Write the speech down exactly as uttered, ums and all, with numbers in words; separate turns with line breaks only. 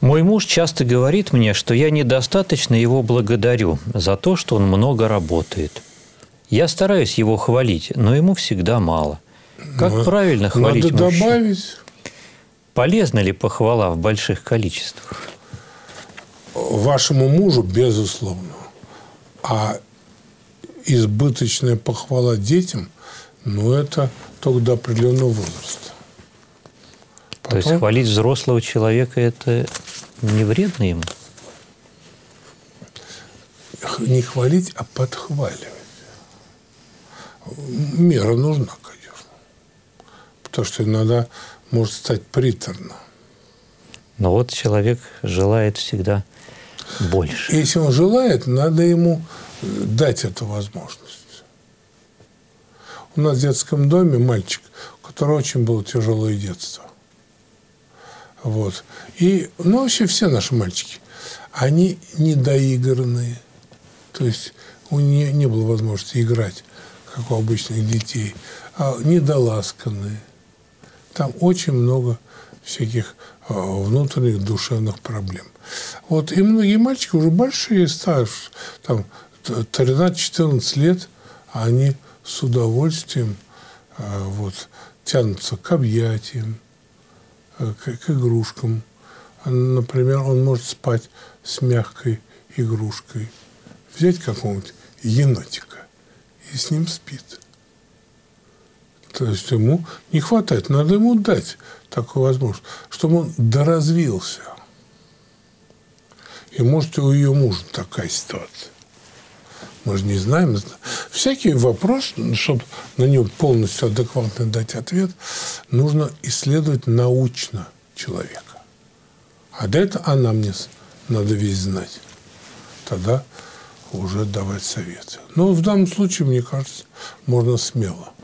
Мой муж часто говорит мне, что я недостаточно его благодарю за то, что он много работает. Я стараюсь его хвалить, но ему всегда мало. Как
Но
правильно хвалить
надо
мужчину?
добавить.
Полезна ли похвала в больших количествах?
Вашему мужу, безусловно. А избыточная похвала детям, ну, это только до определенного возраста. Потом...
То есть хвалить взрослого человека – это не вредно ему?
Не хвалить, а подхваливать. Мера нужна, конечно. Потому что иногда может стать приторно.
Но вот человек желает всегда больше.
Если он желает, надо ему дать эту возможность. У нас в детском доме мальчик, у которого очень было тяжелое детство. Вот. И, ну, вообще все наши мальчики, они недоигранные. То есть у них не было возможности играть, как у обычных детей, а недоласканные. Там очень много всяких внутренних душевных проблем. Вот. И многие мальчики уже большие, старше, там, тринадцать-четырнадцать лет, они с удовольствием вот, тянутся к объятиям, к, к игрушкам. Например, он может спать с мягкой игрушкой. Взять какого-нибудь енотика и с ним спит. То есть ему не хватает, надо ему дать такую возможность, чтобы он доразвился. И может, у ее мужа такая ситуация. Мы же не знаем. Всякий вопрос, чтобы на него полностью адекватно дать ответ, нужно исследовать научно человека. А для этого анамнез надо весь знать. Тогда уже давать советы. Но в данном случае, мне кажется, можно смело.